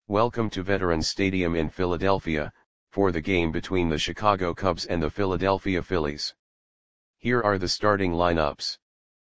Welcome to Veterans Stadium in Philadelphia, for the game between the Chicago Cubs and the Philadelphia Phillies. Here are the starting lineups.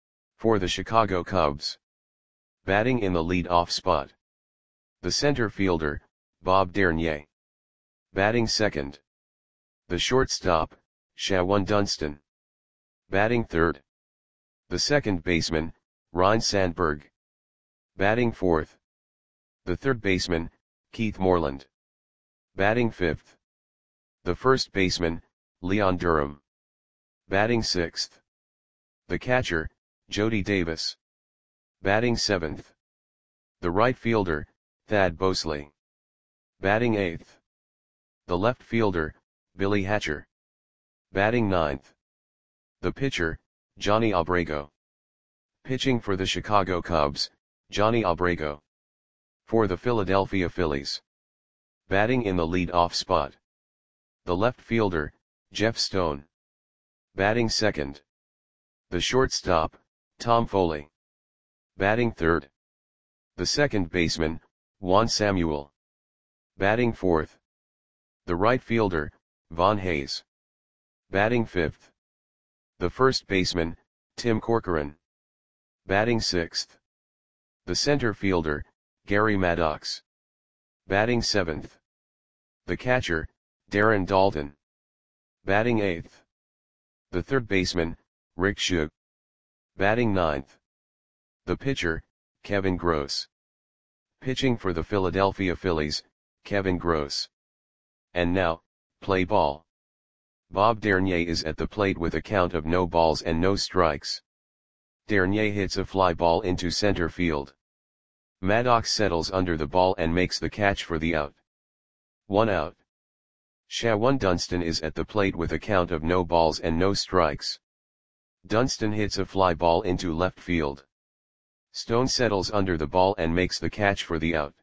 For the Chicago Cubs. Batting in the lead-off spot. The center fielder, Bob Dernier. Batting second. The shortstop, Shawon Dunston. Batting third. The second baseman, Ryne Sandberg. Batting fourth. The third baseman, Keith Moreland. Batting fifth. The first baseman, Leon Durham. Batting sixth. The catcher, Jody Davis. Batting seventh. The right fielder, Thad Bosley. Batting eighth. The left fielder, Billy Hatcher. Batting ninth. The pitcher, Johnny Abrego. Pitching for the Chicago Cubs, Johnny Abrego. For the Philadelphia Phillies. Batting in the lead-off spot. The left fielder, Jeff Stone. Batting second. The shortstop, Tom Foley. Batting third. The second baseman, Juan Samuel. Batting fourth. The right fielder, Von Hayes. Batting fifth. The first baseman, Tim Corcoran. Batting sixth. The center fielder, Gary Maddox. Batting seventh. The catcher, Darren Daulton. Batting eighth. The third baseman, Rick Shug. Batting ninth. The pitcher, Kevin Gross. Pitching for the Philadelphia Phillies, Kevin Gross. And now, play ball. Bob Dernier is at the plate with a count of no balls and no strikes. Dernier hits a fly ball into center field. Maddox settles under the ball and makes the catch for the out. 1 out. Shawon Dunston is at the plate with a count of no balls and no strikes. Dunston hits a fly ball into left field. Stone settles under the ball and makes the catch for the out.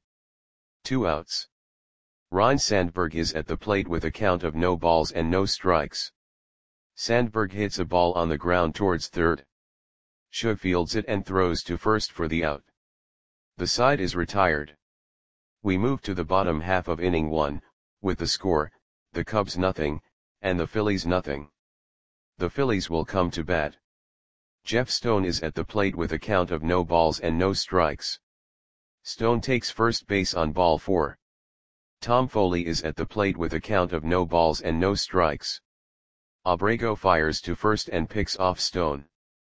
2 outs. Ryne Sandberg is at the plate with a count of no balls and no strikes. Sandberg hits a ball on the ground towards third. Shug fields it and throws to first for the out. The side is retired. We move to the bottom half of inning 1, with the score, the Cubs nothing, and the Phillies nothing. The Phillies will come to bat. Jeff Stone is at the plate with a count of no balls and no strikes. Stone takes first base on ball 4. Tom Foley is at the plate with a count of no balls and no strikes. Abrego fires to first and picks off Stone.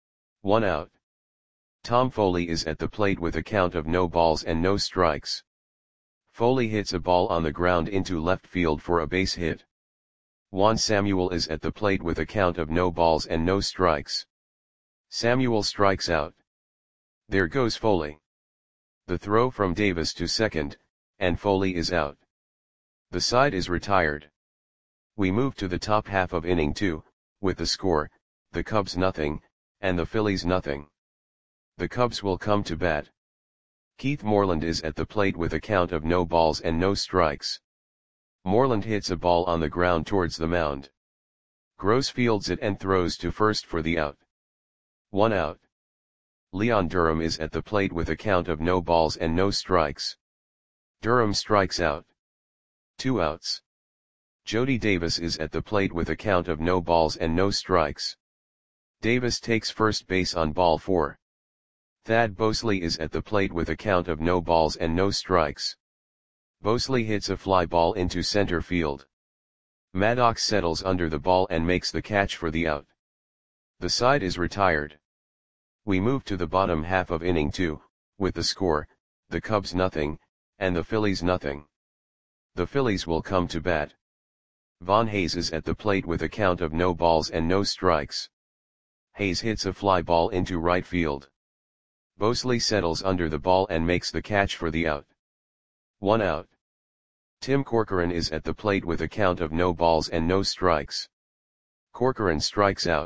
1 out. Tom Foley is at the plate with a count of no balls and no strikes. Foley hits a ball on the ground into left field for a base hit. Juan Samuel is at the plate with a count of no balls and no strikes. Samuel strikes out. There goes Foley. The throw from Davis to second, and Foley is out. The side is retired. We move to the top half of inning 2, with the score, the Cubs nothing, and the Phillies nothing. The Cubs will come to bat. Keith Moreland is at the plate with a count of no balls and no strikes. Moreland hits a ball on the ground towards the mound. Gross fields it and throws to first for the out. 1 out. Leon Durham is at the plate with a count of no balls and no strikes. Durham strikes out. 2 outs. Jody Davis is at the plate with a count of no balls and no strikes. Davis takes first base on ball 4. Thad Bosley is at the plate with a count of no balls and no strikes. Bosley hits a fly ball into center field. Maddox settles under the ball and makes the catch for the out. The side is retired. We move to the bottom half of inning 2, with the score, the Cubs nothing, and the Phillies nothing. The Phillies will come to bat. Von Hayes is at the plate with a count of no balls and no strikes. Hayes hits a fly ball into right field. Bosley settles under the ball and makes the catch for the out. 1 out. Tim Corcoran is at the plate with a count of no balls and no strikes. Corcoran strikes out.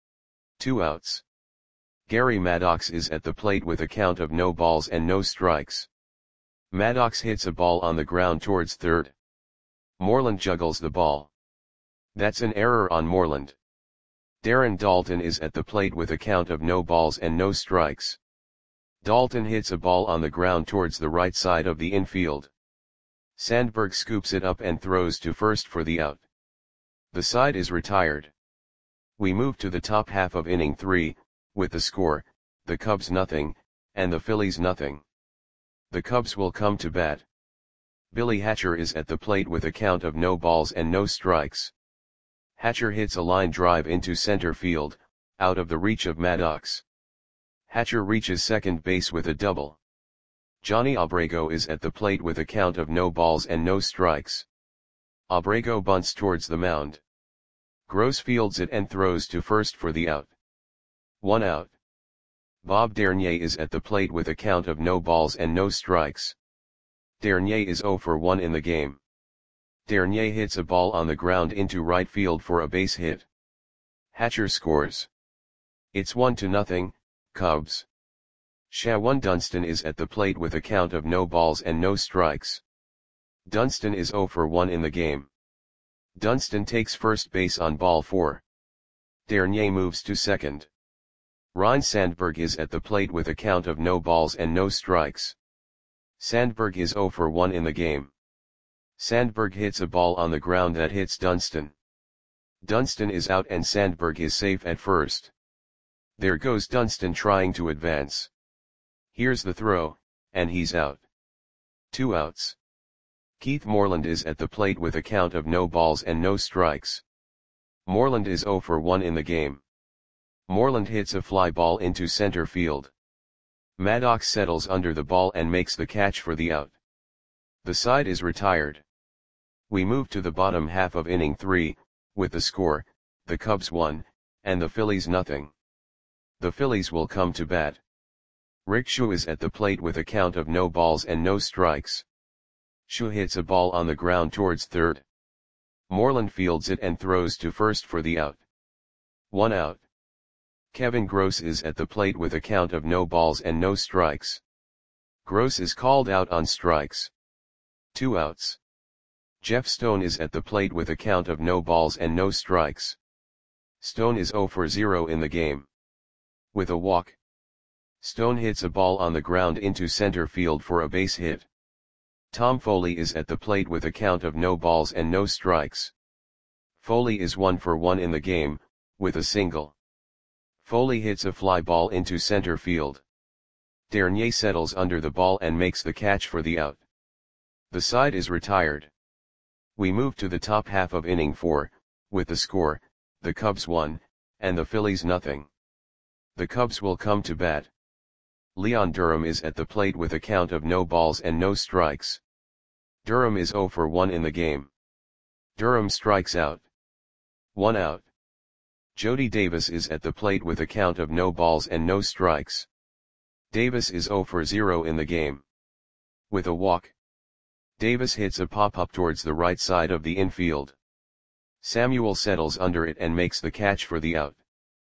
2 outs. Gary Maddox is at the plate with a count of no balls and no strikes. Maddox hits a ball on the ground towards third. Moreland juggles the ball. That's an error on Moreland. Darren Daulton is at the plate with a count of no balls and no strikes. Daulton hits a ball on the ground towards the right side of the infield. Sandberg scoops it up and throws to first for the out. The side is retired. We move to the top half of inning 3, with the score, the Cubs nothing, and the Phillies nothing. The Cubs will come to bat. Billy Hatcher is at the plate with a count of no balls and no strikes. Hatcher hits a line drive into center field, out of the reach of Maddox. Hatcher reaches second base with a double. Johnny Abrego is at the plate with a count of no balls and no strikes. Abrego bunts towards the mound. Gross fields it and throws to first for the out. 1 out. Bob Dernier is at the plate with a count of no balls and no strikes. Dernier is 0 for 1 in the game. Dernier hits a ball on the ground into right field for a base hit. Hatcher scores. It's 1-0, Cubs. Shawan Dunston is at the plate with a count of no balls and no strikes. Dunston is 0 for 1 in the game. Dunston takes first base on ball 4. Dernier moves to second. Ryne Sandberg is at the plate with a count of no balls and no strikes. Sandberg is 0 for 1 in the game. Sandberg hits a ball on the ground that hits Dunston. Dunston is out and Sandberg is safe at first. There goes Dunston trying to advance. Here's the throw, and he's out. 2 outs. Keith Moreland is at the plate with a count of no balls and no strikes. Moreland is 0 for 1 in the game. Moreland hits a fly ball into center field. Maddox settles under the ball and makes the catch for the out. The side is retired. We move to the bottom half of inning 3, with the score, the Cubs 1, and the Phillies nothing. The Phillies will come to bat. Rick Schuh is at the plate with a count of no balls and no strikes. Schuh hits a ball on the ground towards third. Moreland fields it and throws to first for the out. 1 out. Kevin Gross is at the plate with a count of no balls and no strikes. Gross is called out on strikes. 2 outs. Jeff Stone is at the plate with a count of no balls and no strikes. Stone is 0 for 0 in the game. With a walk. Stone hits a ball on the ground into center field for a base hit. Tom Foley is at the plate with a count of no balls and no strikes. Foley is 1 for 1 in the game, with a single. Foley hits a fly ball into center field. Dernier settles under the ball and makes the catch for the out. The side is retired. We move to the top half of inning 4, with the score, the Cubs 1, and the Phillies nothing. The Cubs will come to bat. Leon Durham is at the plate with a count of no balls and no strikes. Durham is 0 for 1 in the game. Durham strikes out. 1 out. Jody Davis is at the plate with a count of no balls and no strikes. Davis is 0 for 0 in the game. With a walk. Davis hits a pop-up towards the right side of the infield. Samuel settles under it and makes the catch for the out.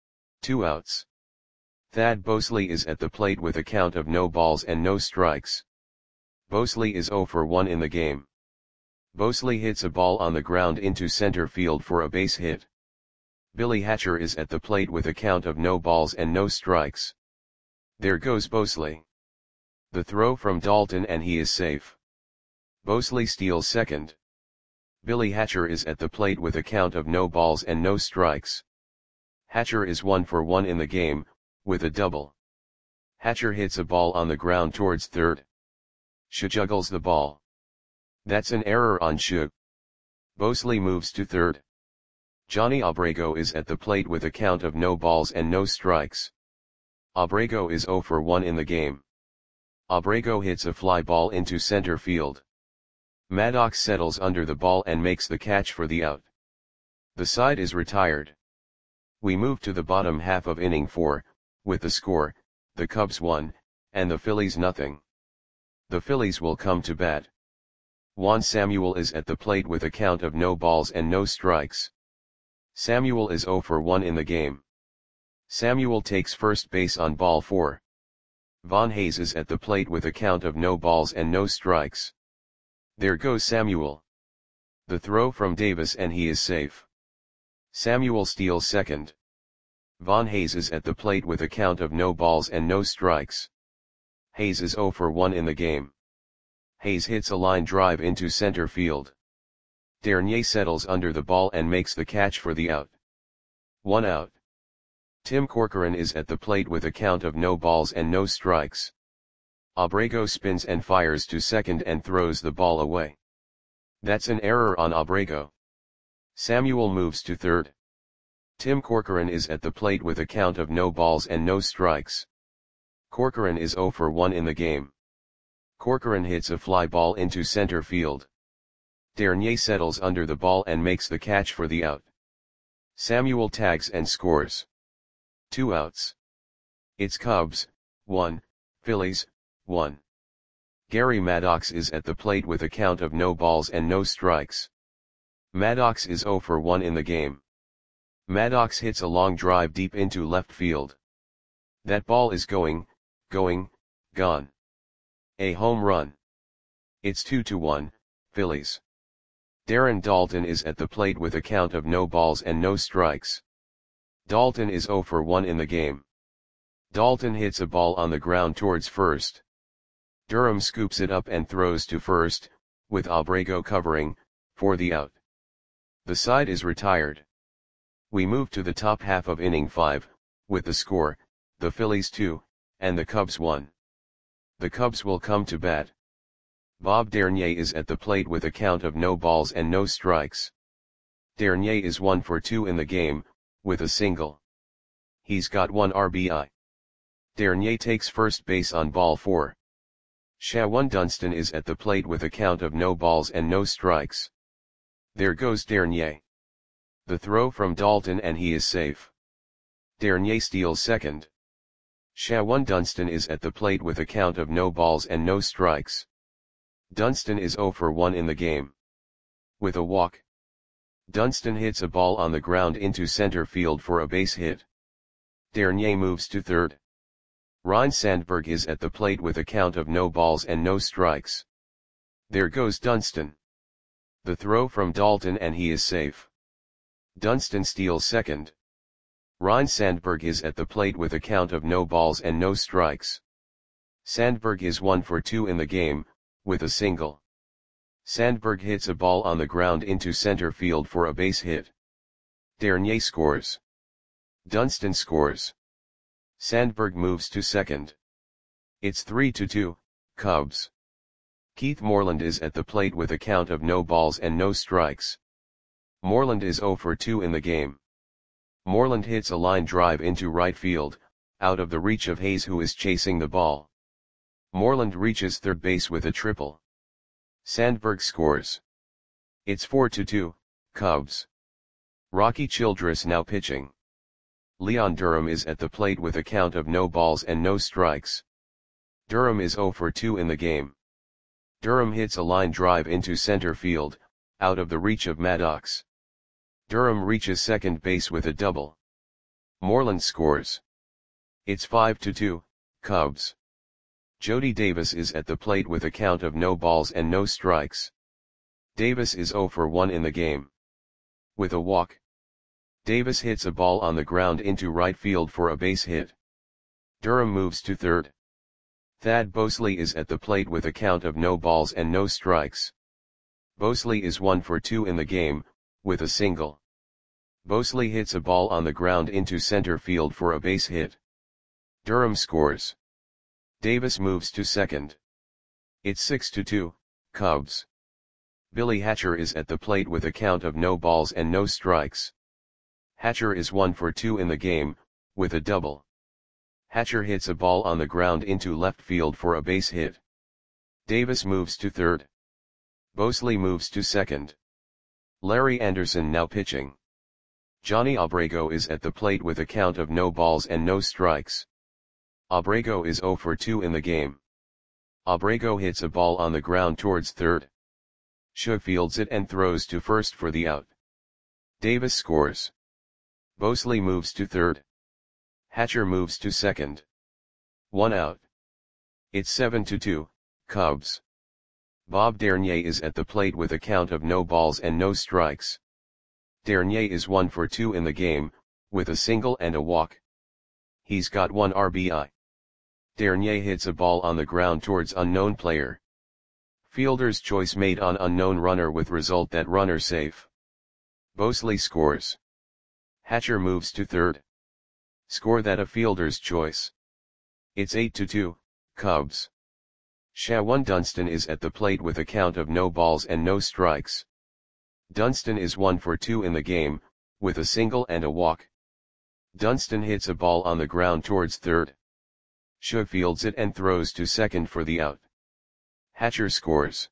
2 outs. Thad Bosley is at the plate with a count of no balls and no strikes. Bosley is 0 for 1 in the game. Bosley hits a ball on the ground into center field for a base hit. Billy Hatcher is at the plate with a count of no balls and no strikes. There goes Bosley. The throw from Dalton and he is safe. Bosley steals second. Billy Hatcher is at the plate with a count of no balls and no strikes. Hatcher is 1 for 1 in the game, with a double. Hatcher hits a ball on the ground towards third. Schuh juggles the ball. That's an error on Schuh. Bosley moves to third. Johnny Abrego is at the plate with a count of no balls and no strikes. Abrego is 0 for 1 in the game. Abrego hits a fly ball into center field. Maddox settles under the ball and makes the catch for the out. The side is retired. We move to the bottom half of inning 4, with the score, the Cubs 1, and the Phillies nothing. The Phillies will come to bat. Juan Samuel is at the plate with a count of no balls and no strikes. Samuel is 0 for 1 in the game. Samuel takes first base on ball 4. Von Hayes is at the plate with a count of no balls and no strikes. There goes Samuel. The throw from Davis and he is safe. Samuel steals second. Von Hayes is at the plate with a count of no balls and no strikes. Hayes is 0 for 1 in the game. Hayes hits a line drive into center field. Dernier settles under the ball and makes the catch for the out. 1 out. Tim Corcoran is at the plate with a count of no balls and no strikes. Abrego spins and fires to second and throws the ball away. That's an error on Abrego. Samuel moves to third. Tim Corcoran is at the plate with a count of no balls and no strikes. Corcoran is 0 for 1 in the game. Corcoran hits a fly ball into center field. Dernier settles under the ball and makes the catch for the out. Samuel tags and scores. 2 outs. It's Cubs, 1, Phillies, 1. Gary Maddox is at the plate with a count of no balls and no strikes. Maddox is 0 for 1 in the game. Maddox hits a long drive deep into left field. That ball is gone. A home run. It's 2-1, Phillies. Darren Daulton is at the plate with a count of no balls and no strikes. Daulton is 0 for 1 in the game. Daulton hits a ball on the ground towards first. Durham scoops it up and throws to first, with Abrego covering, for the out. The side is retired. We move to the top half of inning 5, with the score, the Phillies 2, and the Cubs 1. The Cubs will come to bat. Bob Dernier is at the plate with a count of no balls and no strikes. Dernier is 1 for 2 in the game, with a single. He's got 1 RBI. Dernier takes first base on ball 4. Shawon Dunston is at the plate with a count of no balls and no strikes. There goes Dernier. The throw from Daulton and he is safe. Dernier steals second. Shawon Dunston is at the plate with a count of no balls and no strikes. Dunston is 0 for 1 in the game. With a walk. Dunston hits a ball on the ground into center field for a base hit. Dernier moves to third. Ryne Sandberg is at the plate with a count of no balls and no strikes. There goes Dunston. The throw from Daulton and he is safe. Dunston steals second. Ryne Sandberg is at the plate with a count of no balls and no strikes. Sandberg is 1 for 2 in the game, with a single. Sandberg hits a ball on the ground into center field for a base hit. Dernier scores. Dunston scores. Sandberg moves to second. It's 3-2, Cubs. Keith Moreland is at the plate with a count of no balls and no strikes. Moreland is 0 for 2 in the game. Moreland hits a line drive into right field, out of the reach of Hayes who is chasing the ball. Moreland reaches third base with a triple. Sandberg scores. It's 4-2, Cubs. Rocky Childress now pitching. Leon Durham is at the plate with a count of no balls and no strikes. Durham is 0 for 2 in the game. Durham hits a line drive into center field, out of the reach of Maddox. Durham reaches second base with a double. Moreland scores. It's 5-2, Cubs. Jody Davis is at the plate with a count of no balls and no strikes. Davis is 0 for 1 in the game. With a walk. Davis hits a ball on the ground into right field for a base hit. Durham moves to third. Thad Bosley is at the plate with a count of no balls and no strikes. Bosley is 1 for 2 in the game, with a single. Bosley hits a ball on the ground into center field for a base hit. Durham scores. Davis moves to second. It's 6-2, Cubs. Billy Hatcher is at the plate with a count of no balls and no strikes. Hatcher is 1 for 2 in the game, with a double. Hatcher hits a ball on the ground into left field for a base hit. Davis moves to third. Bosley moves to second. Larry Anderson now pitching. Johnny Abrego is at the plate with a count of no balls and no strikes. Abrego is 0 for 2 in the game. Abrego hits a ball on the ground towards third. Shug fields it and throws to first for the out. Davis scores. Bosley moves to third. Hatcher moves to second. 1 out. It's 7-2, Cubs. Bob Dernier is at the plate with a count of no balls and no strikes. Dernier is 1 for 2 in the game, with a single and a walk. He's got 1 RBI. Dernier hits a ball on the ground towards unknown player. Fielder's choice made on unknown runner with result that runner safe. Bosley scores. Hatcher moves to third. Score that a fielder's choice. It's 8-2, Cubs. Shawan Dunston is at the plate with a count of no balls and no strikes. Dunston is 1 for 2 in the game, with a single and a walk. Dunston hits a ball on the ground towards third. Shaw fields it and throws to second for the out. Hatcher scores.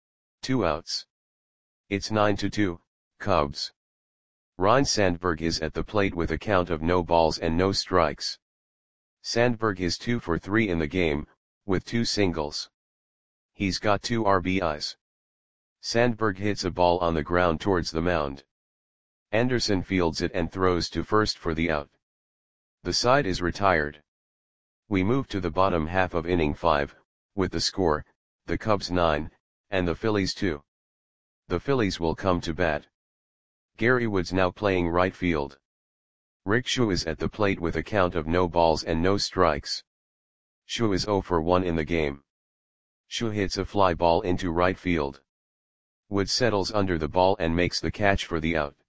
2 outs. It's 9-2, Cubs. Ryne Sandberg is at the plate with a count of no balls and no strikes. Sandberg is 2 for 3 in the game, with 2 singles. He's got 2 RBIs. Sandberg hits a ball on the ground towards the mound. Anderson fields it and throws to first for the out. The side is retired. We move to the bottom half of inning 5, with the score, the Cubs 9, and the Phillies 2. The Phillies will come to bat. Gary Woods now playing right field. Rick Shaw is at the plate with a count of no balls and no strikes. Shaw is 0 for 1 in the game. Shaw hits a fly ball into right field. Woods settles under the ball and makes the catch for the out.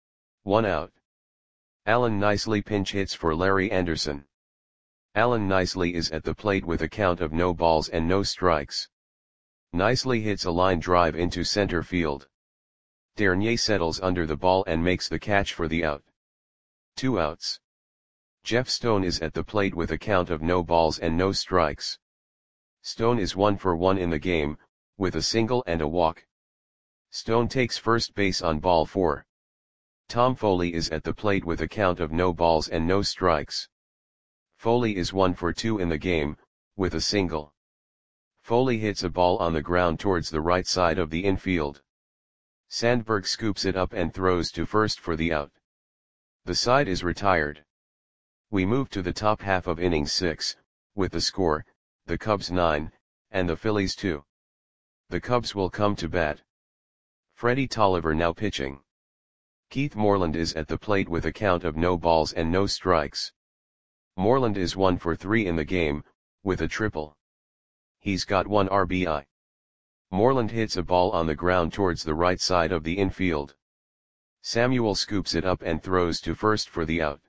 1 out. Allen Nicely pinch hits for Larry Anderson. Allen Nicely is at the plate with a count of no balls and no strikes. Nicely hits a line drive into center field. Dernier settles under the ball and makes the catch for the out. 2 outs. Jeff Stone is at the plate with a count of no balls and no strikes. Stone is 1 for 1 in the game, with a single and a walk. Stone takes first base on ball 4. Tom Foley is at the plate with a count of no balls and no strikes. Foley is 1 for 2 in the game, with a single. Foley hits a ball on the ground towards the right side of the infield. Sandberg scoops it up and throws to first for the out. The side is retired. We move to the top half of inning 6, with the score, the Cubs 9, and the Phillies 2. The Cubs will come to bat. Freddie Tolliver now pitching. Keith Moreland is at the plate with a count of no balls and no strikes. Moreland is 1 for 3 in the game, with a triple. He's got 1 RBI. Moreland hits a ball on the ground towards the right side of the infield. Samuel scoops it up and throws to first for the out.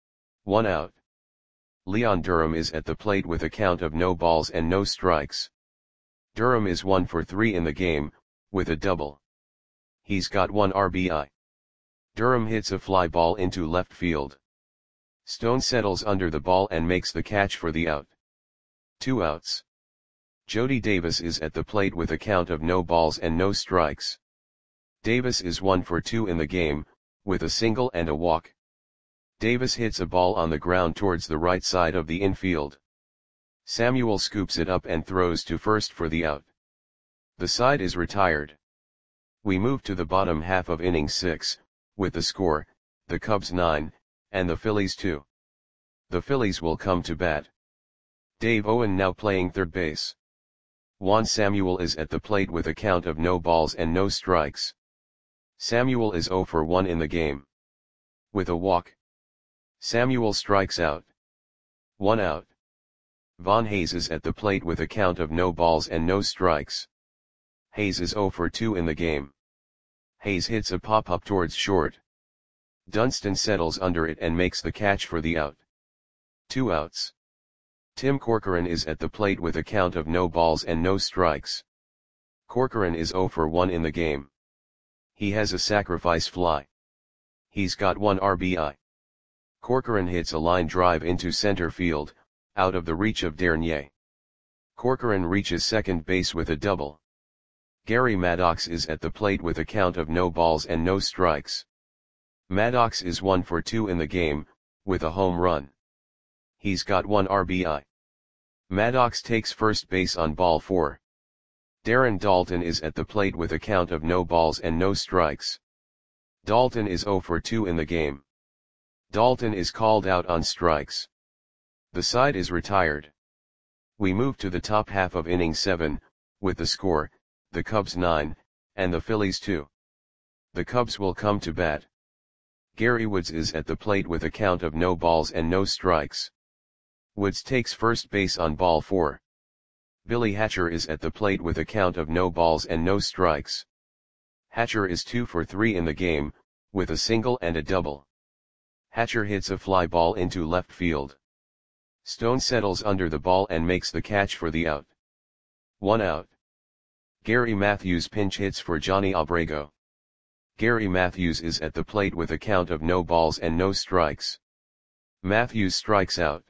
1 out. Leon Durham is at the plate with a count of no balls and no strikes. Durham is 1 for 3 in the game, with a double. He's got 1 RBI. Durham hits a fly ball into left field. Stone settles under the ball and makes the catch for the out. 2 outs. Jody Davis is at the plate with a count of no balls and no strikes. Davis is 1 for 2 in the game, with a single and a walk. Davis hits a ball on the ground towards the right side of the infield. Samuel scoops it up and throws to first for the out. The side is retired. We move to the bottom half of inning 6, with the score, the Cubs 9, and the Phillies 2. The Phillies will come to bat. Dave Owen now playing third base. Juan Samuel is at the plate with a count of no balls and no strikes. Samuel is 0 for 1 in the game. With a walk. Samuel strikes out. 1 out. Von Hayes is at the plate with a count of no balls and no strikes. Hayes is 0 for 2 in the game. Hayes hits a pop-up towards short. Dunston settles under it and makes the catch for the out. 2 outs. Tim Corcoran is at the plate with a count of no balls and no strikes. Corcoran is 0 for 1 in the game. He has a sacrifice fly. He's got 1 RBI. Corcoran hits a line drive into center field, out of the reach of Dernier. Corcoran reaches second base with a double. Gary Maddox is at the plate with a count of no balls and no strikes. Maddox is 1 for 2 in the game, with a home run. He's got 1 RBI. Maddox takes first base on ball 4. Darren Daulton is at the plate with a count of no balls and no strikes. Daulton is 0 for 2 in the game. Daulton is called out on strikes. The side is retired. We move to the top half of inning 7, with the score, the Cubs 9, and the Phillies 2. The Cubs will come to bat. Gary Woods is at the plate with a count of no balls and no strikes. Woods takes first base on ball 4. Billy Hatcher is at the plate with a count of no balls and no strikes. Hatcher is 2 for 3 in the game, with a single and a double. Hatcher hits a fly ball into left field. Stone settles under the ball and makes the catch for the out. 1 out. Gary Matthews pinch hits for Johnny Abrego. Gary Matthews is at the plate with a count of no balls and no strikes. Matthews strikes out.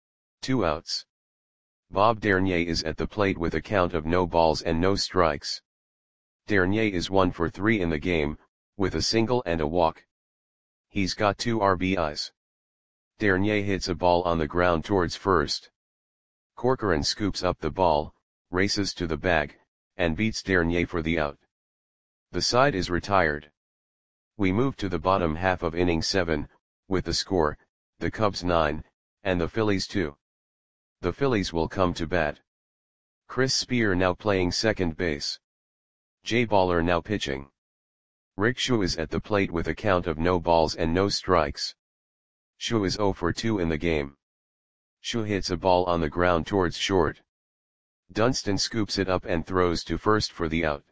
2 outs. Bob Dernier is at the plate with a count of no balls and no strikes. Dernier is 1 for 3 in the game, with a single and a walk. He's got 2 RBIs. Dernier hits a ball on the ground towards first. Corcoran scoops up the ball, races to the bag, and beats Dernier for the out. The side is retired. We move to the bottom half of inning 7, with the score, the Cubs 9, and the Phillies 2. The Phillies will come to bat. Chris Spear now playing second base. Jay Baller now pitching. Rick Shu is at the plate with a count of no balls and no strikes. Shu is 0 for 2 in the game. Shu hits a ball on the ground towards short. Dunston scoops it up and throws to first for the out.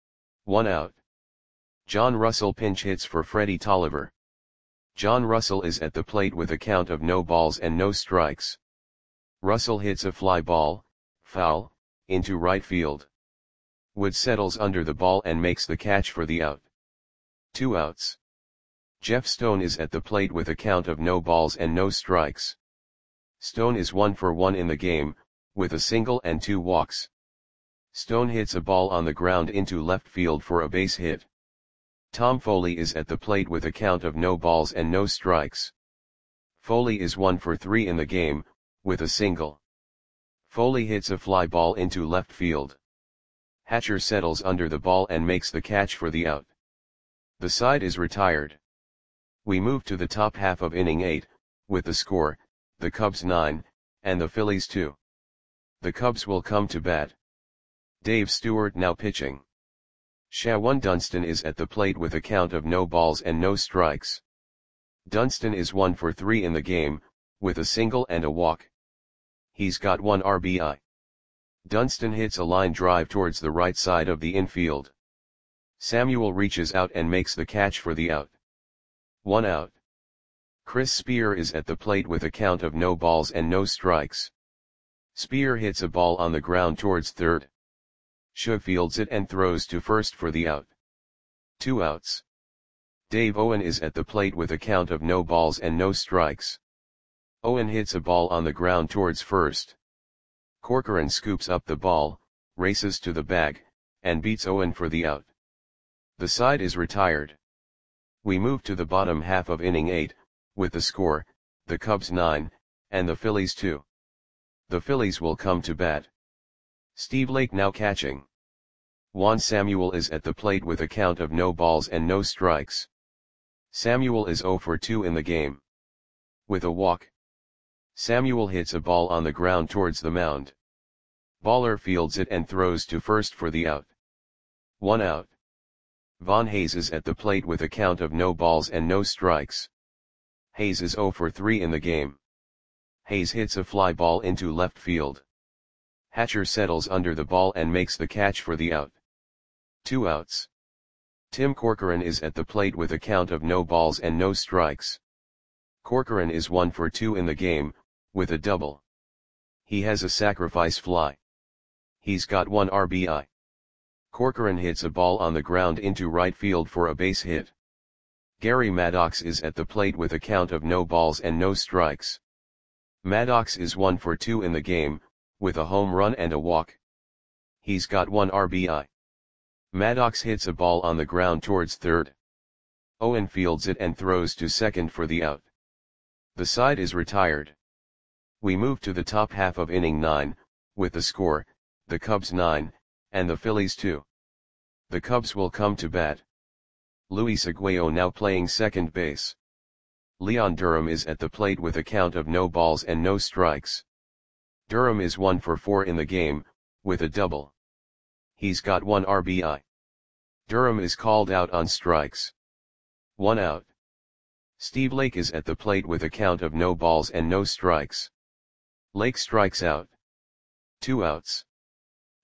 1 out. John Russell pinch hits for Freddie Tolliver. John Russell is at the plate with a count of no balls and no strikes. Russell hits a fly ball, foul, into right field. Wood settles under the ball and makes the catch for the out. 2 outs. Jeff Stone is at the plate with a count of no balls and no strikes. Stone is 1 for 1 in the game, with a single and 2 walks. Stone hits a ball on the ground into left field for a base hit. Tom Foley is at the plate with a count of no balls and no strikes. Foley is 1 for 3 in the game, with a single. Foley hits a fly ball into left field. Hatcher settles under the ball and makes the catch for the out. The side is retired. We move to the top half of inning 8, with the score, the Cubs 9, and the Phillies 2. The Cubs will come to bat. Dave Stewart now pitching. Shawan Dunston is at the plate with a count of no balls and no strikes. Dunston is 1 for 3 in the game, with a single and a walk. He's got 1 RBI. Dunston hits a line drive towards the right side of the infield. Samuel reaches out and makes the catch for the out. 1 out. Chris Spear is at the plate with a count of no balls and no strikes. Spear hits a ball on the ground towards third. Shug fields it and throws to first for the out. 2 outs. Dave Owen is at the plate with a count of no balls and no strikes. Owen hits a ball on the ground towards first. Corcoran scoops up the ball, races to the bag, and beats Owen for the out. The side is retired. We move to the bottom half of inning 8, with the score, the Cubs 9, and the Phillies 2. The Phillies will come to bat. Steve Lake now catching. Juan Samuel is at the plate with a count of no balls and no strikes. Samuel is 0 for 2 in the game. With a walk. Samuel hits a ball on the ground towards the mound. Baller fields it and throws to first for the out. 1 out. Von Hayes is at the plate with a count of no balls and no strikes. Hayes is 0 for 3 in the game. Hayes hits a fly ball into left field. Hatcher settles under the ball and makes the catch for the out. 2 outs. Tim Corcoran is at the plate with a count of no balls and no strikes. Corcoran is 1 for 2 in the game, with a double. He has a sacrifice fly. He's got 1 RBI. Corcoran hits a ball on the ground into right field for a base hit. Gary Maddox is at the plate with a count of no balls and no strikes. Maddox is 1 for 2 in the game, with a home run and a walk. He's got 1 RBI. Maddox hits a ball on the ground towards third. Owen fields it and throws to second for the out. The side is retired. We move to the top half of inning 9, with the score, the Cubs 9, and the Phillies 2. The Cubs will come to bat. Luis Aguayo now playing second base. Leon Durham is at the plate with a count of no balls and no strikes. Durham is 1 for 4 in the game, with a double. He's got 1 RBI. Durham is called out on strikes. 1 out. Steve Lake is at the plate with a count of no balls and no strikes. Lake strikes out. 2 outs.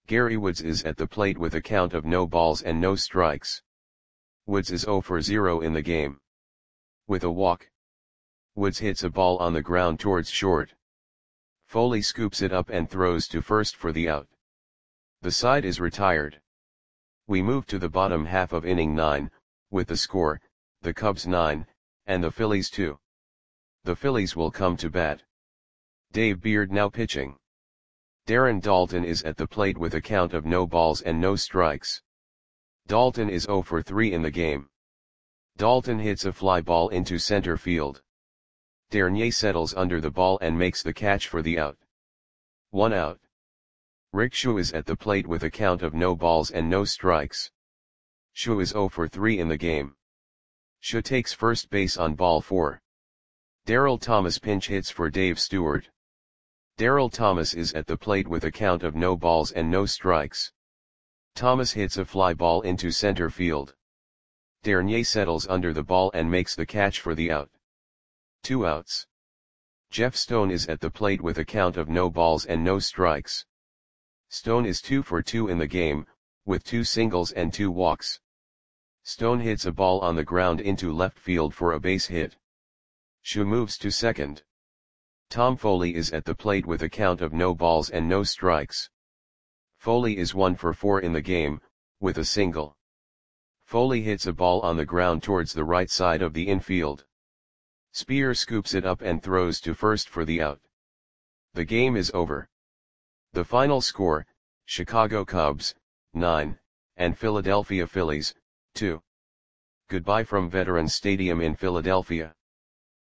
Gary Woods is at the plate with a count of no balls and no strikes. Woods is 0 for 0 in the game. With a walk, Woods hits a ball on the ground towards short. Foley scoops it up and throws to first for the out. The side is retired. We move to the bottom half of inning 9, with the score, the Cubs 9, and the Phillies 2. The Phillies will come to bat. Dave Beard now pitching. Darren Daulton is at the plate with a count of no balls and no strikes. Daulton is 0 for 3 in the game. Daulton hits a fly ball into center field. Dernier settles under the ball and makes the catch for the out. 1 out. Rick Schuh is at the plate with a count of no balls and no strikes. Schuh is 0 for 3 in the game. Schuh takes first base on ball 4. Darryl Thomas pinch hits for Dave Stewart. Darryl Thomas is at the plate with a count of no balls and no strikes. Thomas hits a fly ball into center field. Dernier settles under the ball and makes the catch for the out. 2 outs. Jeff Stone is at the plate with a count of no balls and no strikes. Stone is 2 for 2 in the game, with 2 singles and 2 walks. Stone hits a ball on the ground into left field for a base hit. Schuh moves to second. Tom Foley is at the plate with a count of no balls and no strikes. Foley is 1 for 4 in the game, with a single. Foley hits a ball on the ground towards the right side of the infield. Spear scoops it up and throws to first for the out. The game is over. The final score, Chicago Cubs, 9, and Philadelphia Phillies, 2. Goodbye from Veterans Stadium in Philadelphia.